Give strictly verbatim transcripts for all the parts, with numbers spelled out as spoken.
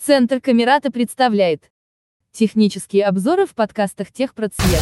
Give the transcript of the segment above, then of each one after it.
Центр Камерата представляет технические обзоры в подкастах Техпроцвет.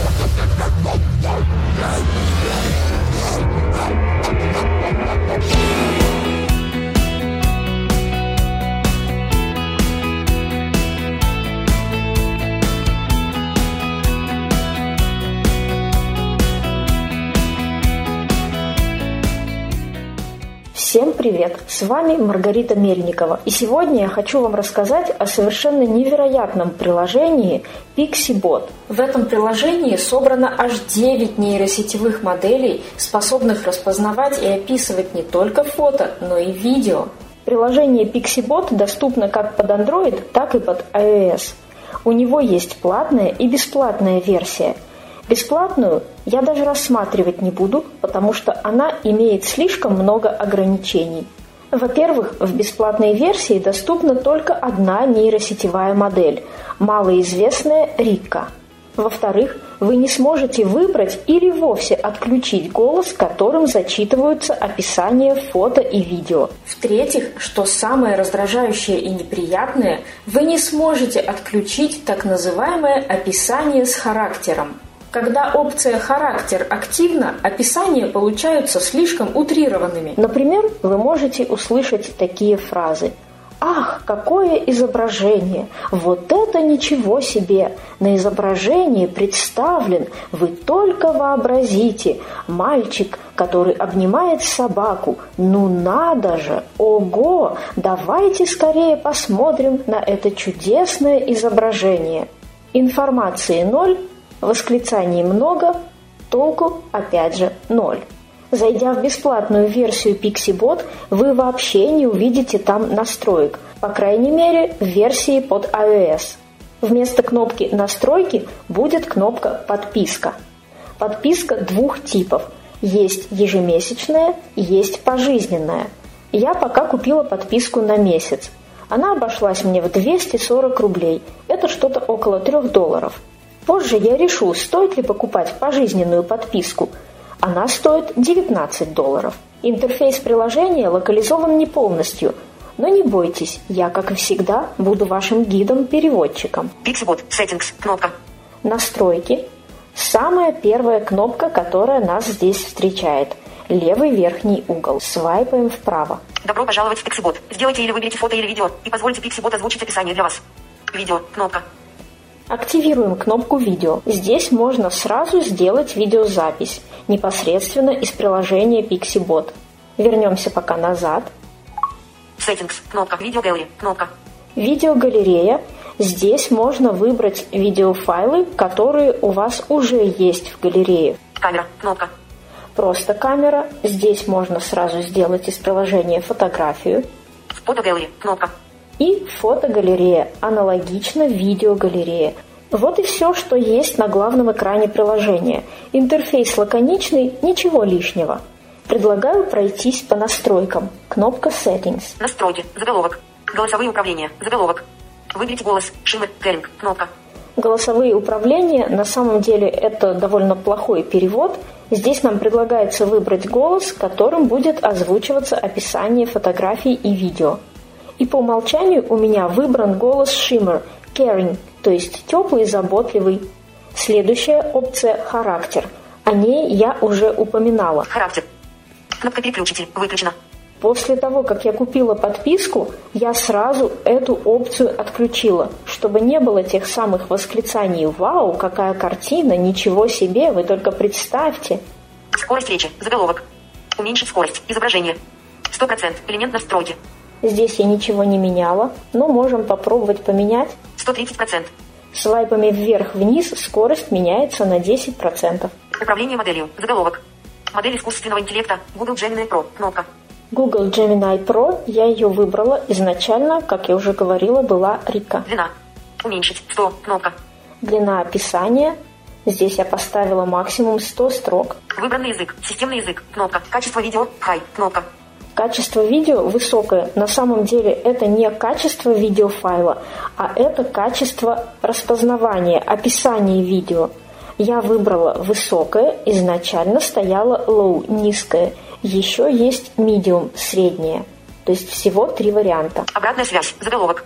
Всем привет! С вами Маргарита Мельникова. И сегодня я хочу вам рассказать о совершенно невероятном приложении PixieBot. В этом приложении собрано аж девять нейросетевых моделей, способных распознавать и описывать не только фото, но и видео. Приложение PixieBot доступно как под Android, так и под iOS. У него есть платная и бесплатная версия. Бесплатную я даже рассматривать не буду, потому что она имеет слишком много ограничений. Во-первых, в бесплатной версии доступна только одна нейросетевая модель – малоизвестная Рика. Во-вторых, вы не сможете выбрать или вовсе отключить голос, которым зачитываются описания фото и видео. В-третьих, что самое раздражающее и неприятное, вы не сможете отключить так называемое описание с характером. Когда опция «Характер» активна, описания получаются слишком утрированными. Например, вы можете услышать такие фразы: «Ах, какое изображение! Вот это ничего себе! На изображении представлен, вы только вообразите, мальчик, который обнимает собаку. Ну надо же! Ого! Давайте скорее посмотрим на это чудесное изображение». Информации ноль. Восклицаний много, толку опять же ноль. Зайдя в бесплатную версию PixieBot, вы вообще не увидите там настроек, по крайней мере в версии под iOS. Вместо кнопки «Настройки» будет кнопка «Подписка». Подписка двух типов. Есть ежемесячная, есть пожизненная. Я пока купила подписку на месяц. Она обошлась мне в двести сорок рублей. Это что-то около трех долларов. Позже я решу, стоит ли покупать пожизненную подписку. Она стоит девятнадцать долларов. Интерфейс приложения локализован не полностью. Но не бойтесь, я, как и всегда, буду вашим гидом-переводчиком. PixieBot, Settings, кнопка. Настройки. Самая первая кнопка, которая нас здесь встречает. Левый верхний угол. Свайпаем вправо. Добро пожаловать в PixieBot. Сделайте или выберите фото или видео и позвольте PixieBot озвучить описание для вас. Видео, кнопка. Активируем кнопку «Видео». Здесь можно сразу сделать видеозапись, непосредственно из приложения PixieBot. Вернемся пока назад. Settings, кнопка. Видеогалерея, кнопка. Видеогалерея. Здесь можно выбрать видеофайлы, которые у вас уже есть в галерее. Камера, кнопка. Просто камера. Здесь можно сразу сделать из приложения фотографию. Фотогалерея, кнопка. И фотогалерея, аналогично видеогалерее. Вот и все, что есть на главном экране приложения. Интерфейс лаконичный, ничего лишнего. Предлагаю пройтись по настройкам. Кнопка Settings. Настройки, заголовок. Голосовые управления, заголовок. Выберите голос, Shimmer, Caring, кнопка. Голосовые управления, на самом деле это довольно плохой перевод. Здесь нам предлагается выбрать голос, которым будет озвучиваться описание фотографий и видео. И по умолчанию у меня выбран голос Shimmer, Caring, то есть теплый, заботливый. Следующая опция «Характер». О ней я уже упоминала. Характер. Кнопка «Переключитель» выключена. После того, как я купила подписку, я сразу эту опцию отключила, чтобы не было тех самых восклицаний «Вау, какая картина! Ничего себе! Вы только представьте!» Скорость речи, заголовок. Уменьшить скорость, изображение. сто процентов, элемент настройки. Здесь я ничего не меняла, но можем попробовать поменять. сто тридцать процентов. Свайпами вверх-вниз скорость меняется на десять процентов. Управление моделью. Заголовок. Модель искусственного интеллекта. Google Gemini Pro. Кнопка. Google Gemini Pro. Я ее выбрала. Изначально, как я уже говорила, была Рика. Длина. Уменьшить. сто. Кнопка. Длина описания. Здесь я поставила максимум сто строк. Выбранный язык. Системный язык. Кнопка. Качество видео. High. Кнопка. Качество видео высокое. На самом деле это не качество видеофайла, а это качество распознавания, описания видео. Я выбрала высокое, изначально стояла low, низкое. Еще есть medium, среднее. То есть всего три варианта. Обратная связь. Заголовок.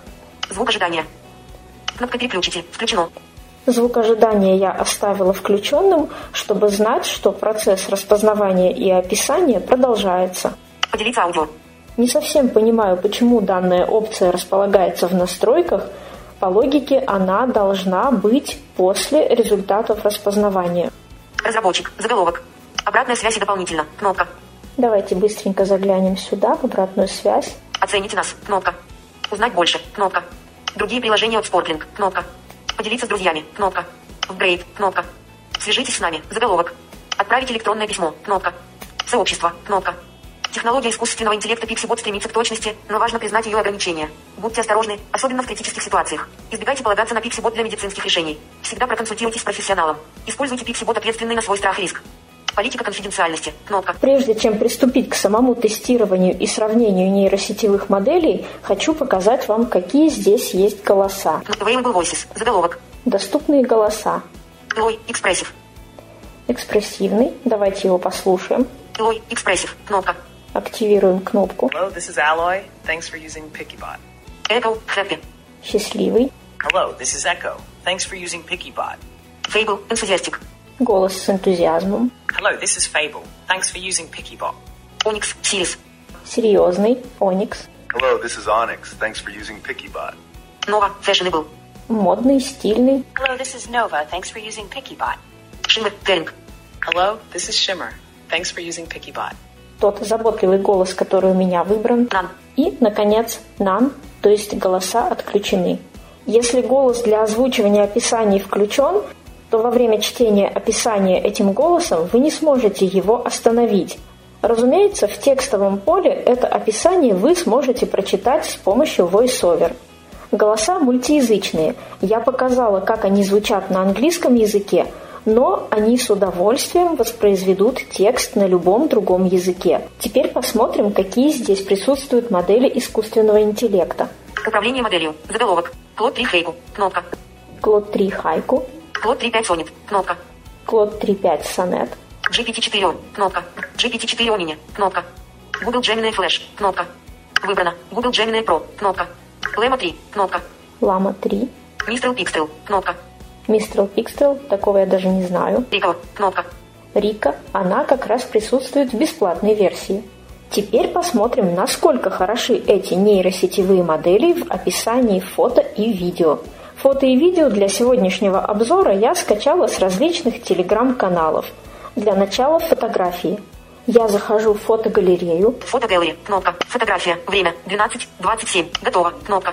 Звук ожидания. Кнопка «Переключите». Включено. Звук ожидания я оставила включенным, чтобы знать, что процесс распознавания и описания продолжается. Поделиться аудио. Не совсем понимаю, почему данная опция располагается в настройках. По логике она должна быть после результатов распознавания. Разработчик. Заголовок. Обратная связь и дополнительно. Кнопка. Давайте быстренько заглянем сюда, в обратную связь. Оцените нас. Кнопка. Узнать больше. Кнопка. Другие приложения от Sportlink. Кнопка. Поделиться с друзьями. Кнопка. Апгрейд. Кнопка. Свяжитесь с нами. Заголовок. Отправить электронное письмо. Кнопка. Сообщество. Кнопка. Технология искусственного интеллекта PixiBot стремится к точности, но важно признать ее ограничения. Будьте осторожны, особенно в критических ситуациях. Избегайте полагаться на PixiBot для медицинских решений. Всегда проконсультируйтесь с профессионалом. Используйте PixiBot ответственный на свой страх и риск. Политика конфиденциальности. Кнопка. Прежде чем приступить к самому тестированию и сравнению нейросетевых моделей, хочу показать вам, какие здесь есть голоса. Available Voices. Заголовок. Доступные голоса. Элой. Экспрессив. Экспрессивный. Давайте его послушаем. Элой. Экспрессив. Кнопка. Активируем кнопку. Hello, this is Alloy. Thanks for using PickyBot. Echo. Happy. Счастливый. Hello, this is Echo. Thanks for using PickyBot. Fable. Enthusiastic. Голос с энтузиазмом. Hello, this is Fable. Thanks for using PickyBot. Onyx. Serious. Серьезный. Оникс. Hello, this is Onyx. Thanks for using PickyBot. Nova. Fashionable. Модный, стильный. Hello, this is Nova. Thanks for using PickyBot. Shimmer. Caring. Hello, this is Shimmer. Thanks for using PickyBot. Тот заботливый голос, который у меня выбран. None. И, наконец, none, то есть голоса отключены. Если голос для озвучивания описаний включен, то во время чтения описания этим голосом вы не сможете его остановить. Разумеется, в текстовом поле это описание вы сможете прочитать с помощью VoiceOver. Голоса мультиязычные. Я показала, как они звучат на английском языке, но они с удовольствием воспроизведут текст на любом другом языке. Теперь посмотрим, какие здесь присутствуют модели искусственного интеллекта. Управление моделью. Заголовок. Клод три Haiku. Кнопка. Клод три Haiku. Клод три пять Sonnet. Кнопка. Клод три пять Sonnet. джи пи ти четыре. Кнопка. джи пи ти четыре Omni. Кнопка. Google Gemini Flash. Кнопка. Выбрано. Google Gemini Pro. Кнопка. Llama три. Кнопка. Llama три. Mistral Pixel. Кнопка. Mistral Pixel, такого я даже не знаю. Rico. Кнопка. Рика, она как раз присутствует в бесплатной версии. Теперь посмотрим, насколько хороши эти нейросетевые модели в описании фото и видео. Фото и видео для сегодняшнего обзора я скачала с различных телеграм-каналов. Для начала фотографии. Я захожу в фотогалерею. Фотогалерея. Кнопка. Фотография. Время. двенадцать двадцать семь. Готово. Кнопка.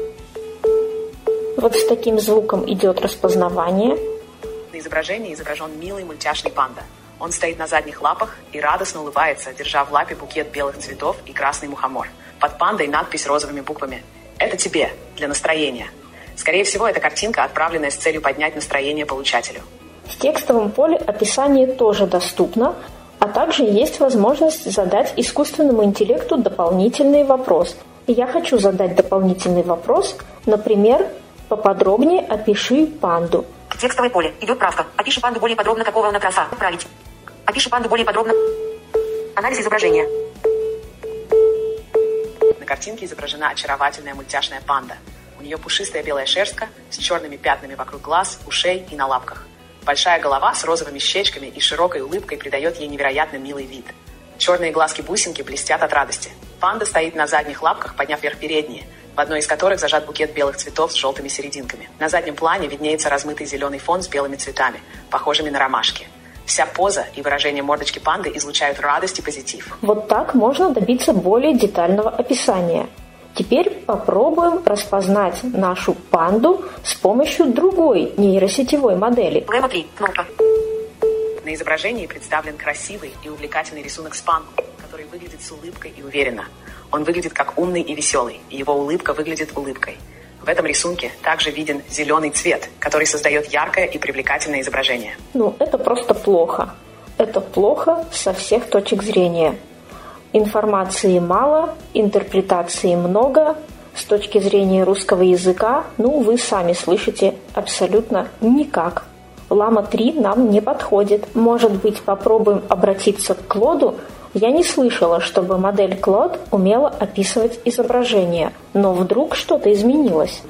Вот с таким звуком идет распознавание. На изображении изображен милый мультяшный панда. Он стоит на задних лапах и радостно улыбается, держа в лапе букет белых цветов и красный мухомор. Под пандой надпись розовыми буквами. «Это тебе, для настроения». Скорее всего, это картинка, отправленная с целью поднять настроение получателю. В текстовом поле описание тоже доступно, а также есть возможность задать искусственному интеллекту дополнительный вопрос. И я хочу задать дополнительный вопрос, например, поподробнее опиши панду. Текстовое поле. Идет правка. Опиши панду более подробно, какого она краса. Отправить. Опиши панду более подробно. Анализ изображения. На картинке изображена очаровательная мультяшная панда. У нее пушистая белая шерстка с черными пятнами вокруг глаз, ушей и на лапках. Большая голова с розовыми щечками и широкой улыбкой придает ей невероятно милый вид. Черные глазки-бусинки блестят от радости. Панда стоит на задних лапках, подняв вверх передние, в одной из которых зажат букет белых цветов с желтыми серединками. На заднем плане виднеется размытый зеленый фон с белыми цветами, похожими на ромашки. Вся поза и выражение мордочки панды излучают радость и позитив. Вот так можно добиться более детального описания. Теперь попробуем распознать нашу панду с помощью другой нейросетевой модели. Llama три. Кнопка. На изображении представлен красивый и увлекательный рисунок с пандой, который выглядит с улыбкой и уверенно. Он выглядит как умный и веселый, и его улыбка выглядит улыбкой. В этом рисунке также виден зеленый цвет, который создает яркое и привлекательное изображение. Ну, это просто плохо. Это плохо со всех точек зрения. Информации мало, интерпретации много. С точки зрения русского языка, ну, вы сами слышите, абсолютно никак. Llama три нам не подходит. Может быть, попробуем обратиться к Клоду. Я не слышала, чтобы модель Claude умела описывать изображения, но вдруг что-то изменилось.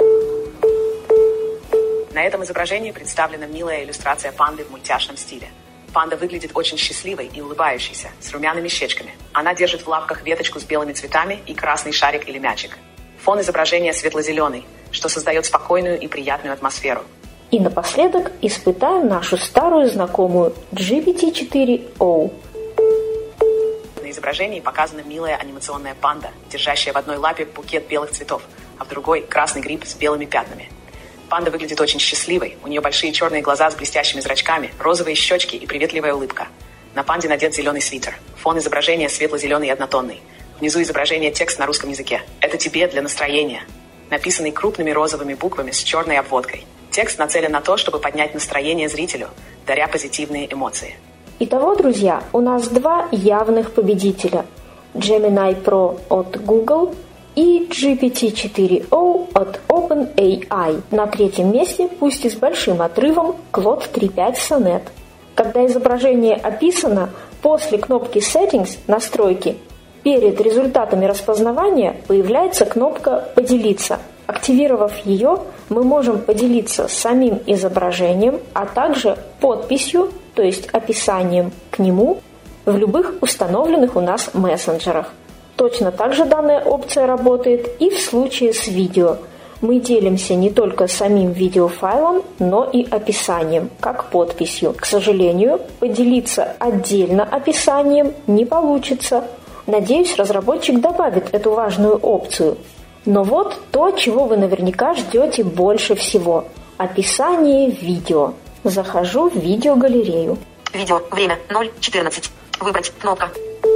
На этом изображении представлена милая иллюстрация панды в мультяшном стиле. Панда выглядит очень счастливой и улыбающейся, с румяными щечками. Она держит в лапках веточку с белыми цветами и красный шарик или мячик. Фон изображения светло-зеленый, что создает спокойную и приятную атмосферу. И напоследок испытаем нашу старую знакомую джи пи ти четыре о. На изображении показана милая анимационная панда, держащая в одной лапе букет белых цветов, а в другой красный гриб с белыми пятнами. Панда выглядит очень счастливой, у нее большие черные глаза с блестящими зрачками, розовые щечки и приветливая улыбка. На панде надет зеленый свитер. Фон изображения светло-зеленый и однотонный. Внизу изображение текст на русском языке. Это тебе для настроения. Написанный крупными розовыми буквами с черной обводкой. Текст нацелен на то, чтобы поднять настроение зрителю, даря позитивные эмоции. Итого, друзья, у нас два явных победителя. Gemini Pro от Google и джи пи ти четыре о от OpenAI. На третьем месте, пусть и с большим отрывом, Claude три точка пять Sonnet. Когда изображение описано, после кнопки Settings настройки, перед результатами распознавания появляется кнопка «Поделиться». Активировав ее, мы можем поделиться самим изображением, а также подписью, то есть описанием к нему, в любых установленных у нас мессенджерах. Точно так же данная опция работает и в случае с видео. Мы делимся не только самим видеофайлом, но и описанием, как подписью. К сожалению, поделиться отдельно описанием не получится. Надеюсь, разработчик добавит эту важную опцию. Но вот то, чего вы наверняка ждете больше всего. Описание видео. Захожу в видеогалерею. Видео. Время. ноль четырнадцать. Выбрать. Кнопка.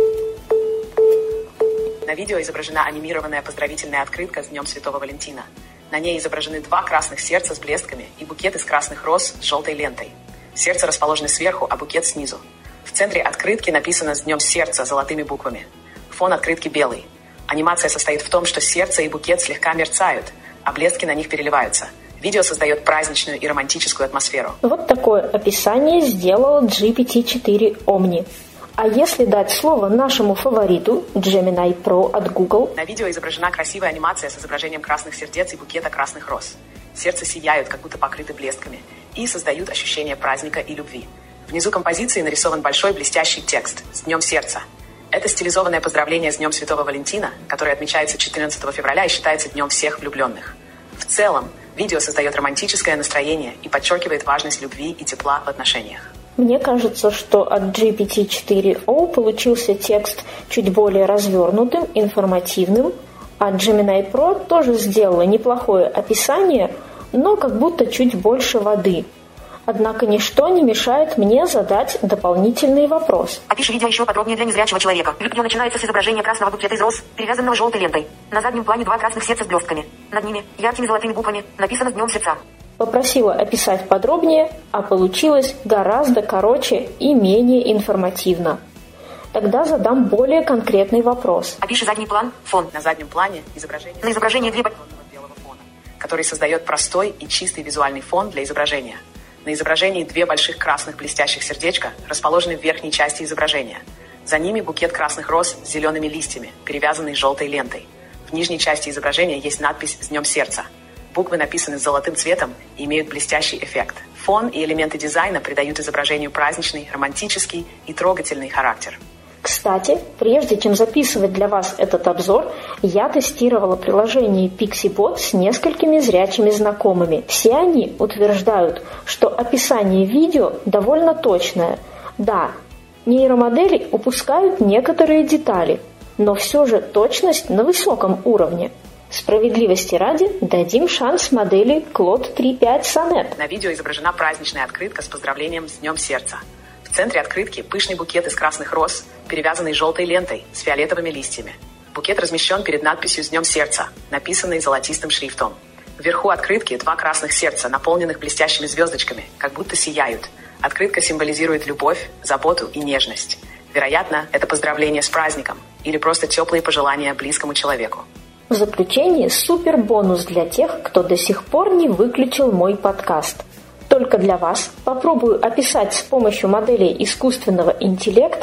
На видео изображена анимированная поздравительная открытка с Днем Святого Валентина. На ней изображены два красных сердца с блестками и букет из красных роз с желтой лентой. Сердца расположены сверху, а букет снизу. В центре открытки написано «С Днем Сердца» золотыми буквами. Фон открытки белый. Анимация состоит в том, что сердце и букет слегка мерцают, а блестки на них переливаются. Видео создает праздничную и романтическую атмосферу. Вот такое описание сделала джи пи ти четыре Omni. А если дать слово нашему фавориту Gemini Pro от Google? На видео изображена красивая анимация с изображением красных сердец и букета красных роз. Сердца сияют, как будто покрыты блестками, и создают ощущение праздника и любви. Внизу композиции нарисован большой блестящий текст «С Днем Сердца». Это стилизованное поздравление с Днем Святого Валентина, которое отмечается четырнадцатого февраля и считается Днем всех влюбленных. В целом, видео создает романтическое настроение и подчеркивает важность любви и тепла в отношениях. Мне кажется, что от джи пи ти четыре о получился текст чуть более развернутым, информативным, а Gemini Pro тоже сделала неплохое описание, но как будто чуть больше воды. Однако ничто не мешает мне задать дополнительный вопрос. Опиши видео еще подробнее для незрячего человека. Видео начинается с изображения красного букета из роз, перевязанного желтой лентой. На заднем плане два красных сердца с блестками. Над ними, яркими золотыми буквами, написано «С Днем Сердца». Попросила описать подробнее, а получилось гораздо короче и менее информативно. Тогда задам более конкретный вопрос. Опиши задний план, фон. На заднем плане изображение, На изображении две... белого фона, который создает простой и чистый визуальный фон для изображения. На изображении две больших красных блестящих сердечка расположены в верхней части изображения. За ними букет красных роз с зелеными листьями, перевязанный желтой лентой. В нижней части изображения есть надпись «С Днем Сердца». Буквы написаны золотым цветом и имеют блестящий эффект. Фон и элементы дизайна придают изображению праздничный, романтический и трогательный характер. Кстати, прежде чем записывать для вас этот обзор, я тестировала приложение PixieBot с несколькими зрячими знакомыми. Все они утверждают, что описание видео довольно точное. Да, нейромодели упускают некоторые детали, но все же точность на высоком уровне. Справедливости ради, дадим шанс модели Claude три точка пять Sonnet. На видео изображена праздничная открытка с поздравлением с Днем Сердца. В центре открытки пышный букет из красных роз, перевязанный желтой лентой с фиолетовыми листьями. Букет размещен перед надписью «С Днем Сердца», написанной золотистым шрифтом. Вверху открытки два красных сердца, наполненных блестящими звездочками, как будто сияют. Открытка символизирует любовь, заботу и нежность. Вероятно, это поздравление с праздником или просто теплые пожелания близкому человеку. В заключение супер бонус для тех, кто до сих пор не выключил мой подкаст. Только для вас попробую описать с помощью моделей искусственного интеллекта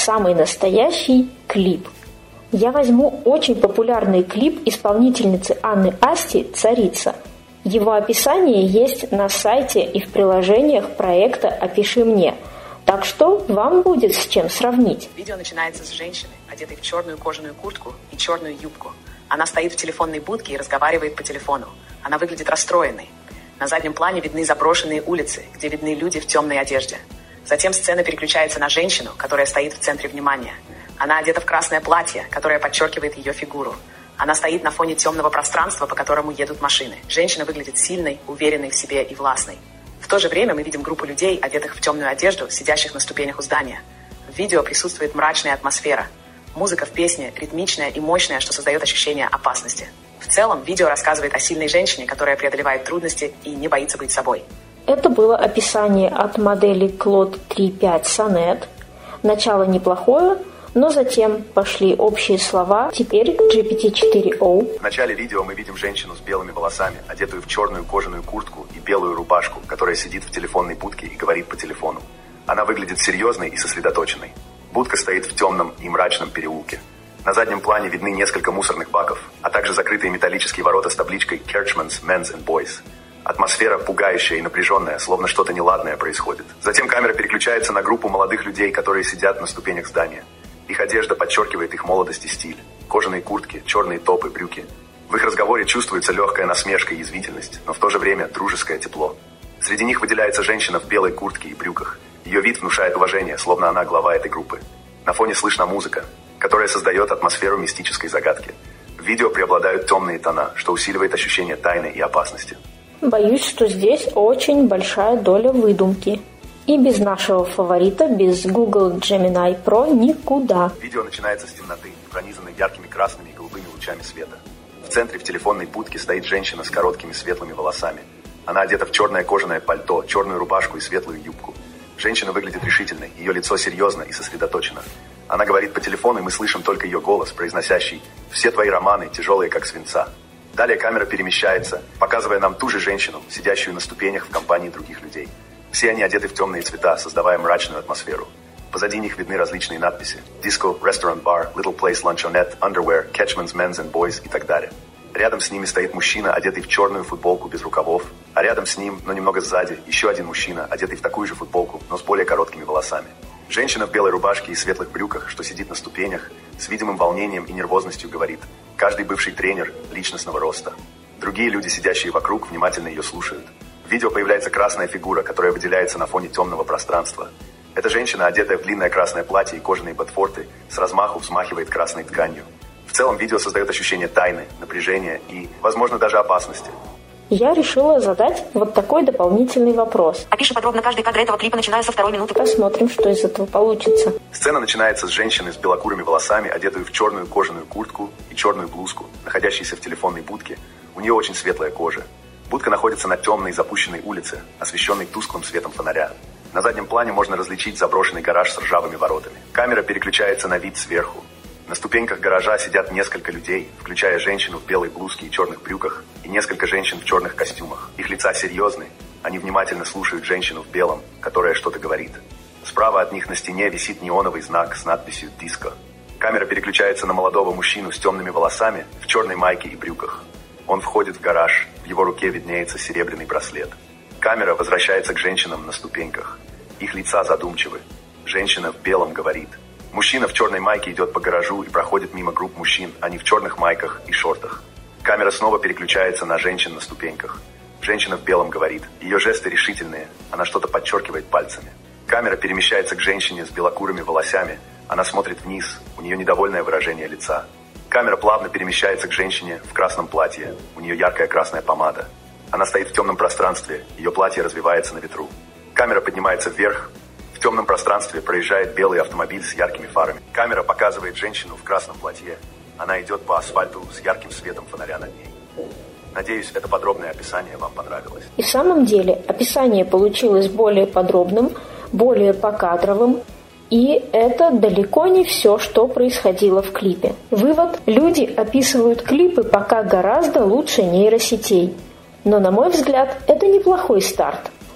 самый настоящий клип. Я возьму очень популярный клип исполнительницы Анны Асти «Царица». Его описание есть на сайте и в приложениях проекта «Опиши мне». Так что вам будет с чем сравнить. Видео начинается с женщины, одетой в черную кожаную куртку и черную юбку. Она стоит в телефонной будке и разговаривает по телефону. Она выглядит расстроенной. На заднем плане видны заброшенные улицы, где видны люди в темной одежде. Затем сцена переключается на женщину, которая стоит в центре внимания. Она одета в красное платье, которое подчеркивает ее фигуру. Она стоит на фоне темного пространства, по которому едут машины. Женщина выглядит сильной, уверенной в себе и властной. В то же время мы видим группу людей, одетых в темную одежду, сидящих на ступенях у здания. В видео присутствует мрачная атмосфера. Музыка в песне ритмичная и мощная, что создает ощущение опасности. В целом, видео рассказывает о сильной женщине, которая преодолевает трудности и не боится быть собой. Это было описание от модели Claude три пять Sonnet. Начало неплохое, но затем пошли общие слова. Теперь джи пи ти четыре о. В начале видео мы видим женщину с белыми волосами, одетую в черную кожаную куртку и белую рубашку, которая сидит в телефонной будке и говорит по телефону. Она выглядит серьезной и сосредоточенной. Будка стоит в темном и мрачном переулке. На заднем плане видны несколько мусорных баков, а также закрытые металлические ворота с табличкой «Kerchmans, Men's and Boys». Атмосфера пугающая и напряженная, словно что-то неладное происходит. Затем камера переключается на группу молодых людей, которые сидят на ступенях здания. Их одежда подчеркивает их молодость и стиль. Кожаные куртки, черные топы, брюки. В их разговоре чувствуется легкая насмешка и язвительность, но в то же время дружеское тепло. Среди них выделяется женщина в белой куртке и брюках. Ее вид внушает уважение, словно она глава этой группы. На фоне слышна музыка, которая создает атмосферу мистической загадки. В видео преобладают темные тона, что усиливает ощущение тайны и опасности. Боюсь, что здесь очень большая доля выдумки. И без нашего фаворита, без Google Gemini Pro никуда. Видео начинается с темноты, пронизанной яркими красными и голубыми лучами света. В центре в телефонной будке стоит женщина с короткими светлыми волосами. Она одета в черное кожаное пальто, черную рубашку и светлую юбку. Женщина выглядит решительной, ее лицо серьезно и сосредоточено. Она говорит по телефону, и мы слышим только ее голос, произносящий «Все твои романы тяжелые, как свинца». Далее камера перемещается, показывая нам ту же женщину, сидящую на ступенях в компании других людей. Все они одеты в темные цвета, создавая мрачную атмосферу. Позади них видны различные надписи: Disco, Restaurant Bar, Little Place Luncheonette, Underwear, Kerchmans, Men's and Boys и так далее. Рядом с ними стоит мужчина, одетый в черную футболку без рукавов, а рядом с ним, но немного сзади, еще один мужчина, одетый в такую же футболку, но с более короткими волосами. Женщина в белой рубашке и светлых брюках, что сидит на ступенях, с видимым волнением и нервозностью говорит: «Каждый бывший тренер личностного роста». Другие люди, сидящие вокруг, внимательно ее слушают. В видео появляется красная фигура, которая выделяется на фоне темного пространства. Эта женщина, одетая в длинное красное платье и кожаные ботфорты, с размаху взмахивает красной тканью. В целом видео создает ощущение тайны, напряжения и, возможно, даже опасности. Я решила задать вот такой дополнительный вопрос. Опиши подробно каждый кадр этого клипа, начиная со второй минуты. Посмотрим, что из этого получится. Сцена начинается с женщины с белокурыми волосами, одетую в черную кожаную куртку и черную блузку, находящейся в телефонной будке. У нее очень светлая кожа. Будка находится на темной запущенной улице, освещенной тусклым светом фонаря. На заднем плане можно различить заброшенный гараж с ржавыми воротами. Камера переключается на вид сверху. На ступеньках гаража сидят несколько людей, включая женщину в белой блузке и черных брюках, и несколько женщин в черных костюмах. Их лица серьезны, они внимательно слушают женщину в белом, которая что-то говорит. Справа от них на стене висит неоновый знак с надписью «Диско». Камера переключается на молодого мужчину с темными волосами, в черной майке и брюках. Он входит в гараж, в его руке виднеется серебряный браслет. Камера возвращается к женщинам на ступеньках. Их лица задумчивы. Женщина в белом говорит. Мужчина в черной майке идет по гаражу и проходит мимо групп мужчин, они в черных майках и шортах. Камера снова переключается на женщин на ступеньках. Женщина в белом говорит. Ее жесты решительные, она что-то подчеркивает пальцами. Камера перемещается к женщине с белокурыми волосами. Она смотрит вниз, у нее недовольное выражение лица. Камера плавно перемещается к женщине в красном платье. У нее яркая красная помада. Она стоит в темном пространстве, ее платье развивается на ветру. Камера поднимается вверх. В темном пространстве проезжает белый автомобиль с яркими фарами. Камера показывает женщину в красном платье. Она идет по асфальту с ярким светом фонаря над ней. Надеюсь, это подробное описание вам понравилось. И в самом деле описание получилось более подробным, более покадровым. И это далеко не все, что происходило в клипе. Вывод: люди описывают клипы пока гораздо лучше нейросетей. Но, на мой взгляд, это неплохой старт.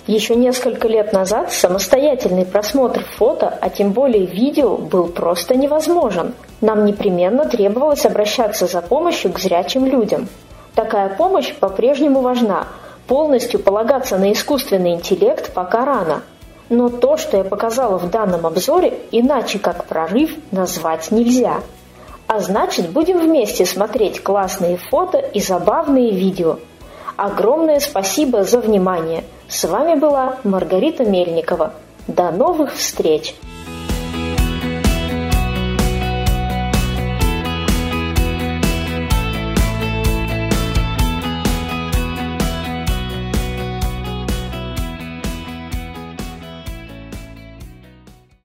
Еще несколько лет назад самостоятельный просмотр фото, а тем более видео, был просто невозможен. Нам непременно требовалось обращаться за помощью к зрячим людям. Такая помощь по-прежнему важна. Полностью полагаться на искусственный интеллект пока рано. Но то, что я показала в данном обзоре, иначе как прорыв назвать нельзя. А значит, будем вместе смотреть классные фото и забавные видео. Огромное спасибо за внимание. С вами была Маргарита Мельникова. До новых встреч!